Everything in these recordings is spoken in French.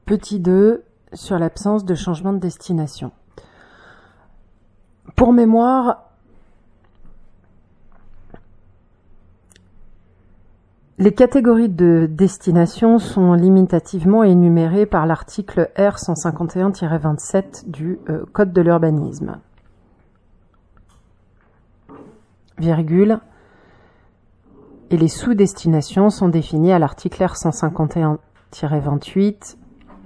Petit 2 sur l'absence de changement de destination. Pour mémoire, les catégories de destination sont limitativement énumérées par l'article R 151-27 du Code de l'urbanisme. Virgule. Et les sous-destinations sont définies à l'article R 151-28,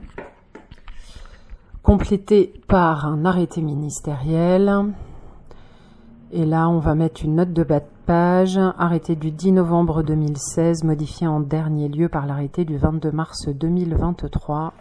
complété par un arrêté ministériel. Et là, on va mettre une note de bas de page, arrêté du 10 novembre 2016, modifié en dernier lieu par l'arrêté du 22 mars 2023,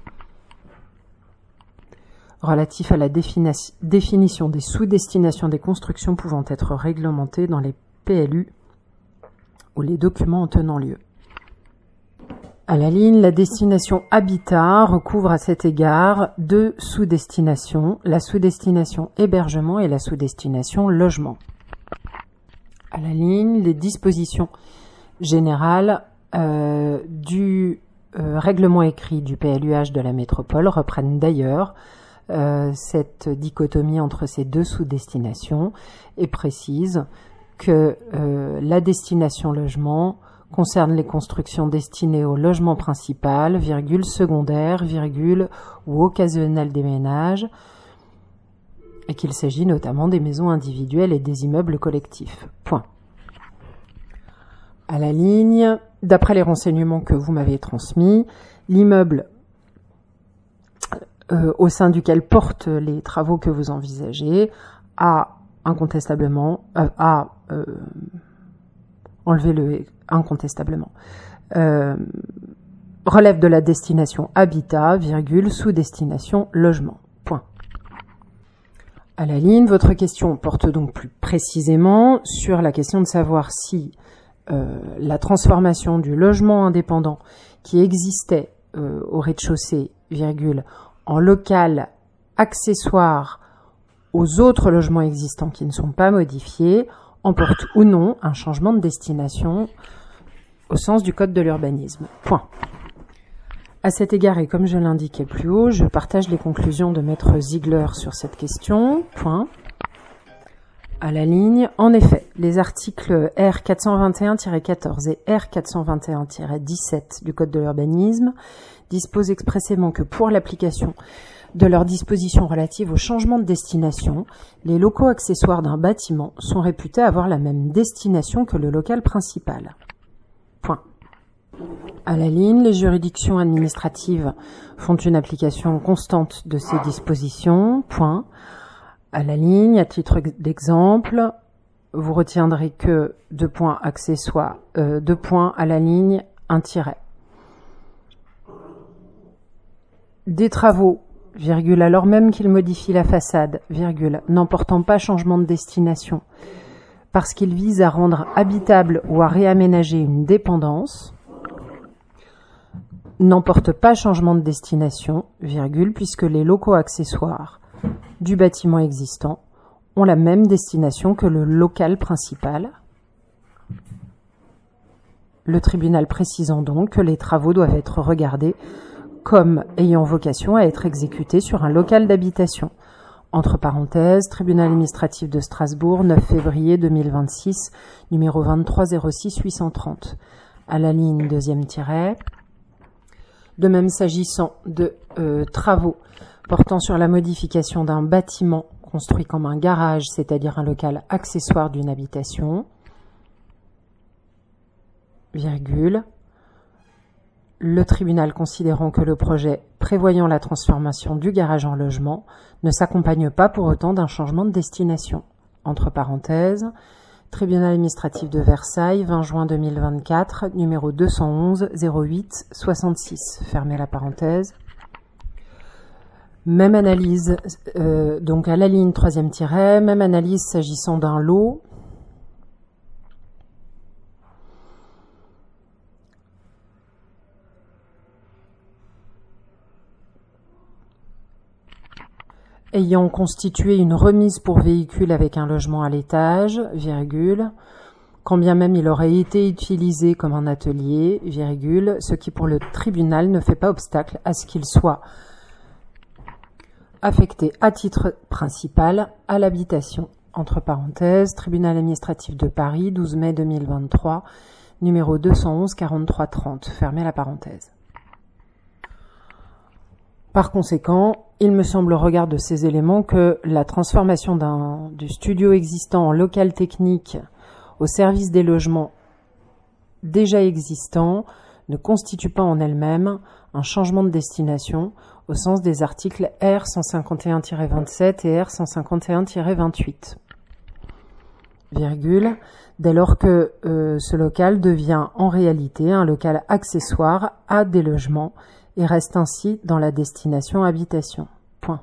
relatif à la définition des sous-destinations des constructions pouvant être réglementées dans les PLU ou les documents en tenant lieu. À la ligne, la destination habitat recouvre à cet égard deux sous-destinations, la sous-destination hébergement et la sous-destination logement. À la ligne, les dispositions générales du règlement écrit du PLUH de la métropole reprennent d'ailleurs cette dichotomie entre ces deux sous-destinations et précisent que la destination logement concerne les constructions destinées au logement principal, virgule, secondaire, virgule, ou occasionnel des ménages, et qu'il s'agit notamment des maisons individuelles et des immeubles collectifs. Point. À la ligne, d'après les renseignements que vous m'avez transmis, l'immeuble au sein duquel portent les travaux que vous envisagez a incontestablement, enlever le incontestablement, relève de la destination habitat, virgule, sous-destination logement. Point. À la ligne, votre question porte donc plus précisément sur la question de savoir si la transformation du logement indépendant qui existait au rez-de-chaussée, virgule, en local accessoire aux autres logements existants qui ne sont pas modifiés, emporte ou non un changement de destination au sens du Code de l'urbanisme. Point. À cet égard, et comme je l'indiquais plus haut, je partage les conclusions de Maître Ziegler sur cette question. Point. À la ligne, en effet, les articles R 421-14 et R 421-17 du Code de l'urbanisme disposent expressément que pour l'application de leurs dispositions relatives au changement de destination, les locaux accessoires d'un bâtiment sont réputés avoir la même destination que le local principal. Point. À la ligne, les juridictions administratives font une application constante de ces dispositions. Point. À la ligne, à titre d'exemple, vous retiendrez que deux points accessoires, deux points à la ligne, un tiret. Des travaux, virgule, alors même qu'ils modifient la façade, virgule, n'emportant pas changement de destination, parce qu'ils visent à rendre habitable ou à réaménager une dépendance, n'emportent pas changement de destination, virgule, puisque les locaux accessoires du bâtiment existant ont la même destination que le local principal. Le tribunal précisant donc que les travaux doivent être regardés comme ayant vocation à être exécutés sur un local d'habitation. Entre parenthèses, tribunal administratif de Strasbourg, 9 février 2026, numéro 2306-830. À la ligne deuxième tiret. De même, s'agissant de travaux portant sur la modification d'un bâtiment construit comme un garage, c'est-à-dire un local accessoire d'une habitation, virgule, le tribunal considérant que le projet prévoyant la transformation du garage en logement ne s'accompagne pas pour autant d'un changement de destination. Entre parenthèses, tribunal administratif de Versailles, 20 juin 2024, numéro 211 08 66. Fermez la parenthèse. Même analyse, donc à la ligne troisième tiret, même analyse s'agissant d'un lot ayant constitué une remise pour véhicule avec un logement à l'étage, virgule, quand bien même il aurait été utilisé comme un atelier, virgule, ce qui pour le tribunal ne fait pas obstacle à ce qu'il soit affecté à titre principal à l'habitation. Entre parenthèses, tribunal administratif de Paris, 12 mai 2023, numéro 211 43 30, fermez la parenthèse. Par conséquent, il me semble au regard de ces éléments que la transformation du studio existant en local technique au service des logements déjà existants ne constitue pas en elle-même un changement de destination au sens des articles R 151-27 et R 151-28. Virgule, dès lors que ce local devient en réalité un local accessoire à des logements et reste ainsi dans la destination habitation. Point.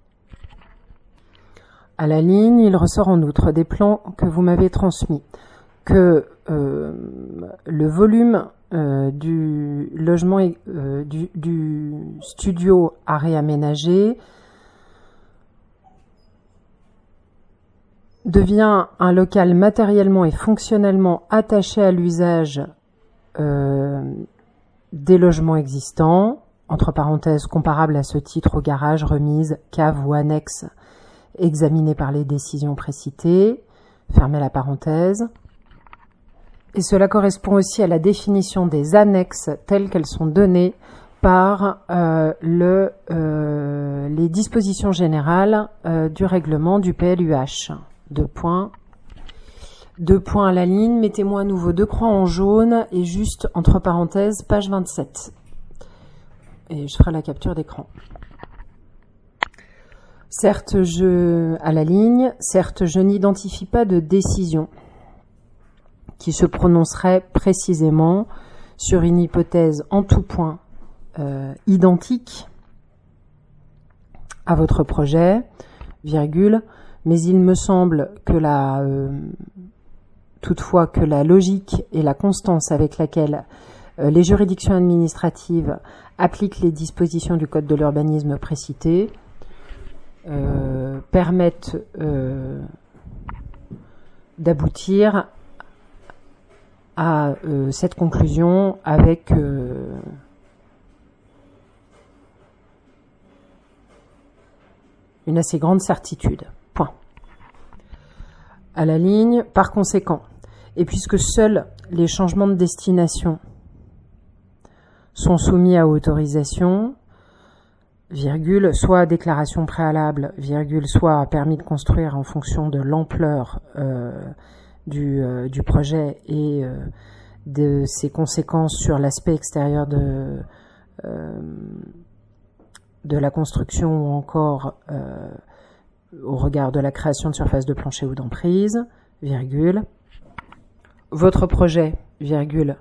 À la ligne, il ressort en outre des plans que vous m'avez transmis que le volume du logement du studio à réaménager devient un local matériellement et fonctionnellement attaché à l'usage des logements existants, entre parenthèses comparables à ce titre au garage, remise, cave ou annexe examiné par les décisions précitées, fermez la parenthèse. Et cela correspond aussi à la définition des annexes telles qu'elles sont données par les dispositions générales du règlement du PLUH. Deux points à la ligne, mettez-moi à nouveau 2 croix en jaune et juste entre parenthèses page 27. Et je ferai la capture d'écran. Certes, à la ligne, je n'identifie pas de décision qui se prononcerait précisément sur une hypothèse en tout point identique à votre projet, virgule, mais il me semble que toutefois que la logique et la constance avec laquelle les juridictions administratives appliquent les dispositions du Code de l'urbanisme précitées permettent d'aboutir à cette conclusion avec une assez grande certitude. Point. À la ligne, par conséquent, et puisque seuls les changements de destination sont soumis à autorisation, virgule, soit à déclaration préalable, virgule, soit à permis de construire en fonction de l'ampleur du projet et de ses conséquences sur l'aspect extérieur de la construction ou encore au regard de la création de surface de plancher ou d'emprise, virgule, votre projet, virgule,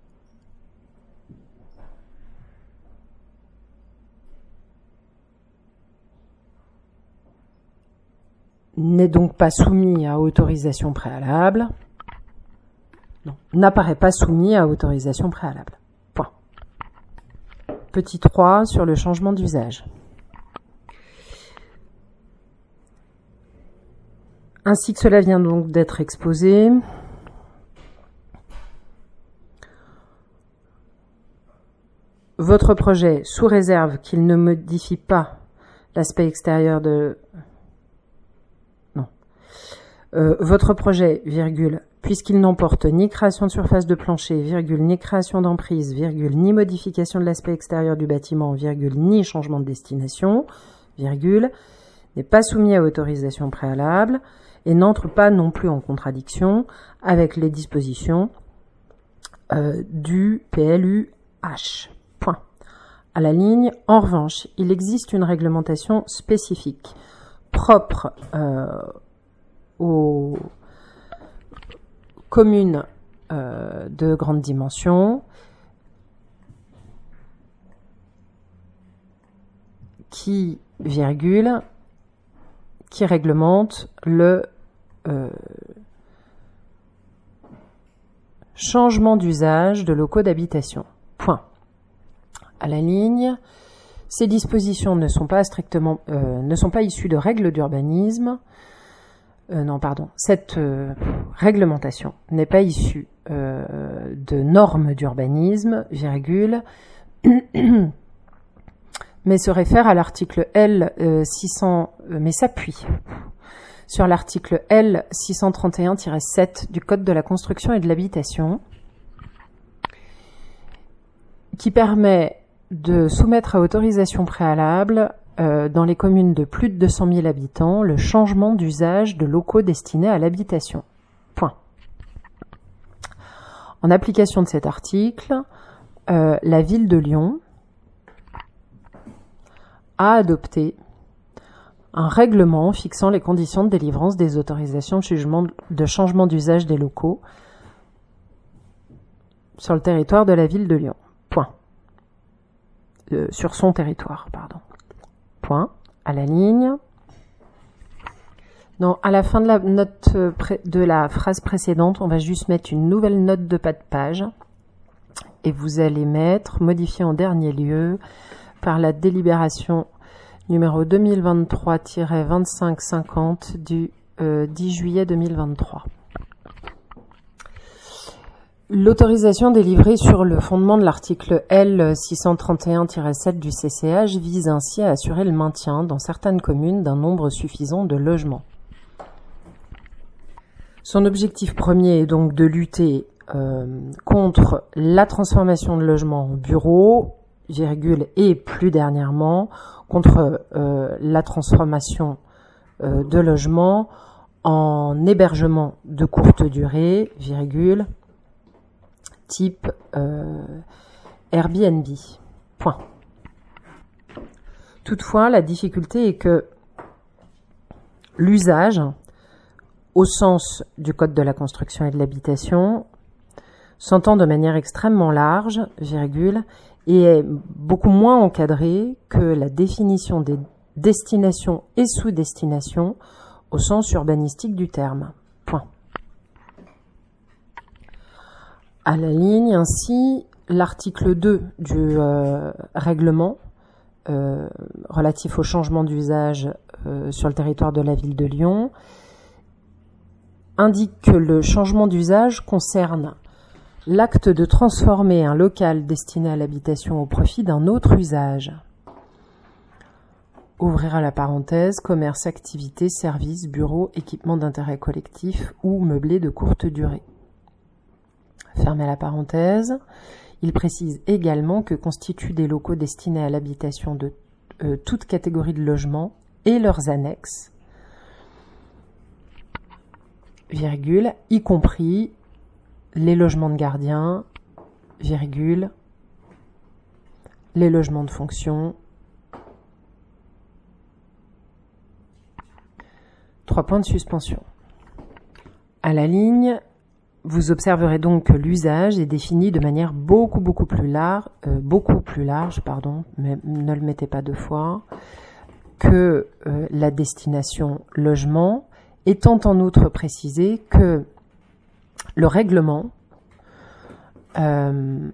n'est donc pas soumis à autorisation préalable. Non, n'apparaît pas soumis à autorisation préalable. Point. Petit 3 sur le changement d'usage. Ainsi que cela vient donc d'être exposé, votre projet, sous réserve qu'il ne modifie pas l'aspect extérieur de... Non. Votre projet, virgule, puisqu'il n'emporte ni création de surface de plancher, virgule, ni création d'emprise, virgule, ni modification de l'aspect extérieur du bâtiment, virgule, ni changement de destination, virgule, n'est pas soumis à autorisation préalable et n'entre pas non plus en contradiction avec les dispositions du PLUH. Point. À la ligne, en revanche, il existe une réglementation spécifique propre aux communes de grande dimension qui, virgule, qui réglemente le changement d'usage de locaux d'habitation. Point. À la ligne, ces dispositions ne sont pas issues de règles d'urbanisme, cette réglementation n'est pas issue de normes d'urbanisme, virgule, mais se réfère à l'article L 600, mais s'appuie sur l'article L 631-7 du Code de la construction et de l'habitation, qui permet de soumettre à autorisation préalable dans les communes de plus de 200 000 habitants le changement d'usage de locaux destinés à l'habitation. Point. En application de cet article, la ville de Lyon a adopté un règlement fixant les conditions de délivrance des autorisations de changement d'usage des locaux sur le territoire de la ville de Lyon. Point. Sur son territoire, pardon. Point. À la ligne. Non, à la fin de la note de la phrase précédente, on va juste mettre une nouvelle note de pas de page et vous allez mettre modifié en dernier lieu par la délibération numéro 2023-2550 du 10 juillet 2023. L'autorisation délivrée sur le fondement de l'article L 631-7 du CCH vise ainsi à assurer le maintien dans certaines communes d'un nombre suffisant de logements. Son objectif premier est donc de lutter contre la transformation de logements en bureaux, virgule, et plus dernièrement contre la transformation de logements en hébergement de courte durée, virgule, type Airbnb. Point. Toutefois, la difficulté est que l'usage, au sens du Code de la construction et de l'habitation, s'entend de manière extrêmement large, virgule, et est beaucoup moins encadré que la définition des destinations et sous-destinations au sens urbanistique du terme. Point. À la ligne, ainsi, l'article 2 du règlement relatif au changement d'usage sur le territoire de la ville de Lyon indique que le changement d'usage concerne l'acte de transformer un local destiné à l'habitation au profit d'un autre usage. Ouvrira la parenthèse, commerce, activité, services, bureaux, équipements d'intérêt collectif ou meublés de courte durée. Fermez la parenthèse. Il précise également que constituent des locaux destinés à l'habitation de toute catégorie de logements et leurs annexes, virgule, y compris les logements de gardiens, virgule, les logements de fonction. 3 points de suspension. À la ligne, vous observerez donc que l'usage est défini de manière beaucoup plus large, mais ne le mettez pas deux fois, que la destination logement, étant en outre précisé que le règlement ne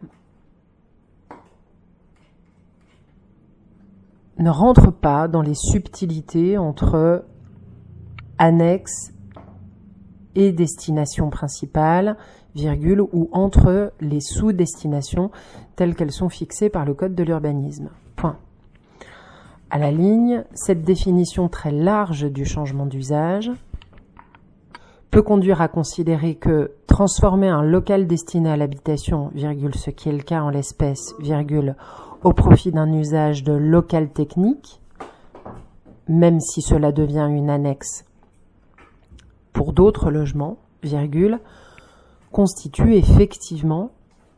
rentre pas dans les subtilités entre annexe et destination principale, virgule, ou entre les sous-destinations telles qu'elles sont fixées par le Code de l'urbanisme. Point. À la ligne, cette définition très large du changement d'usage peut conduire à considérer que transformer un local destiné à l'habitation, virgule, ce qui est le cas en l'espèce, virgule, au profit d'un usage de local technique, même si cela devient une annexe pour d'autres logements, virgule, constitue effectivement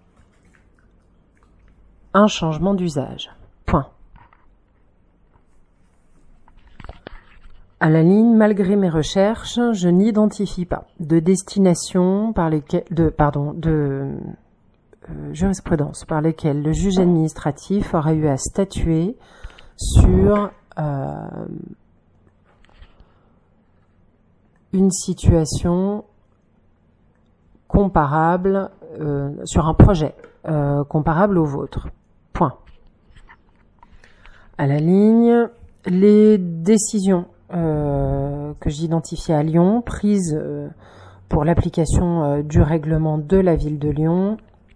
un changement d'usage. Point. À la ligne, malgré mes recherches, je n'identifie pas de destination par lesquelles, jurisprudence par lesquelles le juge administratif aurait eu à statuer sur une situation comparable, sur un projet comparable au vôtre. Point. À la ligne, les décisions que j'identifiais à Lyon, prise pour l'application du règlement de la ville de Lyon,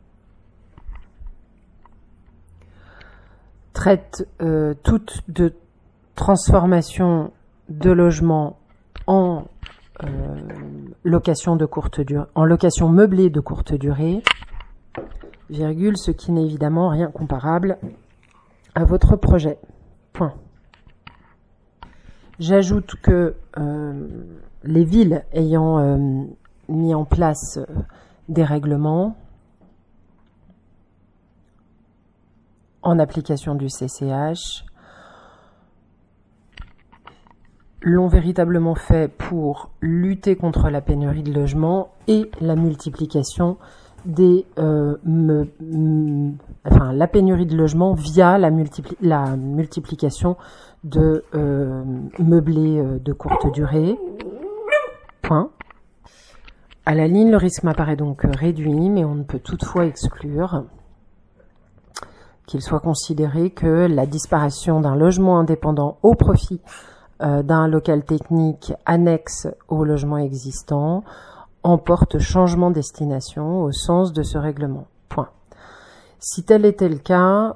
traite toute de transformation de logements en location de courte durée, en location meublée de courte durée, virgule, ce qui n'est évidemment rien comparable à votre projet. Point. J'ajoute que les villes ayant mis en place des règlements en application du CCH l'ont véritablement fait pour lutter contre la pénurie de logements et la multiplication des la pénurie de logements via la multiplication de meublés de courte durée. Point. À la ligne, le risque m'apparaît donc réduit, mais on ne peut toutefois exclure qu'il soit considéré que la disparition d'un logement indépendant au profit d'un local technique annexe au logement existant emporte changement de destination au sens de ce règlement. Point. Si tel était le cas,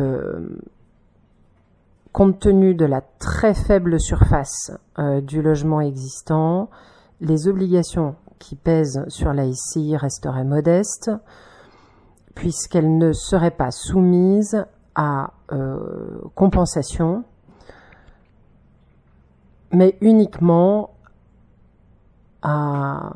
compte tenu de la très faible surface du logement existant, les obligations qui pèsent sur la SCI resteraient modestes, puisqu'elles ne seraient pas soumises à compensation, mais uniquement à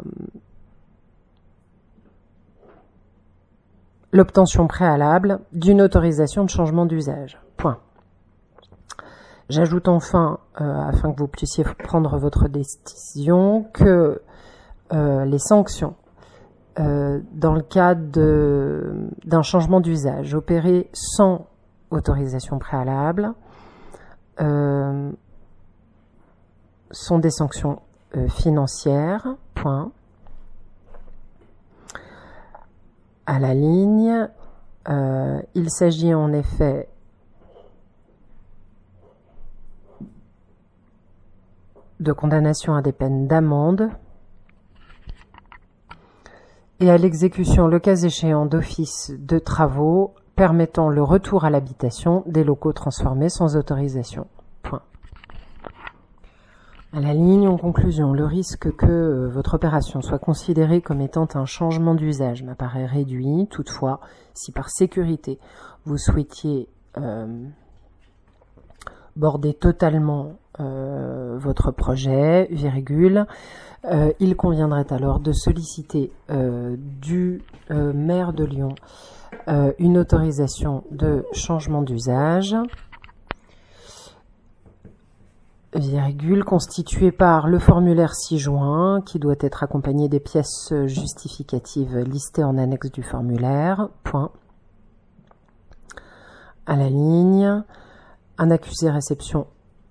l'obtention préalable d'une autorisation de changement d'usage. Point. J'ajoute enfin, afin que vous puissiez prendre votre décision, que les sanctions dans le cadre d'un changement d'usage opéré sans autorisation préalable sont des sanctions financières. Point. À la ligne, il s'agit en effet de condamnation à des peines d'amende et à l'exécution, le cas échéant, d'office de travaux permettant le retour à l'habitation des locaux transformés sans autorisation. Point. À la ligne, en conclusion, le risque que votre opération soit considérée comme étant un changement d'usage m'apparaît réduit. Toutefois, si par sécurité vous souhaitiez border totalement votre projet, virgule, il conviendrait alors de solliciter du maire de Lyon une autorisation de changement d'usage, virgule, constituée par le formulaire ci-joint qui doit être accompagné des pièces justificatives listées en annexe du formulaire. Point. À la ligne, un accusé réception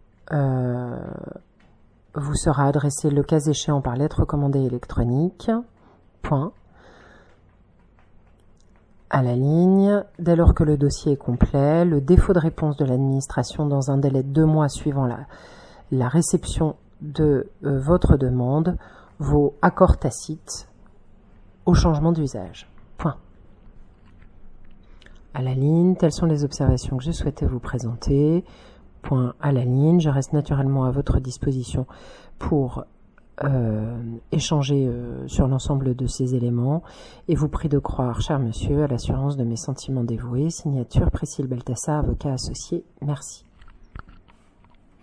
vous sera adressé le cas échéant par lettre recommandée électronique. Point. À la ligne, dès lors que le dossier est complet, le défaut de réponse de l'administration dans un délai de 2 mois suivant la réception de votre demande vaut accord tacite au changement d'usage. Point. À la ligne, telles sont les observations que je souhaitais vous présenter. Point à la ligne, je reste naturellement à votre disposition pour échanger sur l'ensemble de ces éléments et vous prie de croire, cher monsieur, à l'assurance de mes sentiments dévoués. Signature Priscille Balthassa, avocat associé. Merci.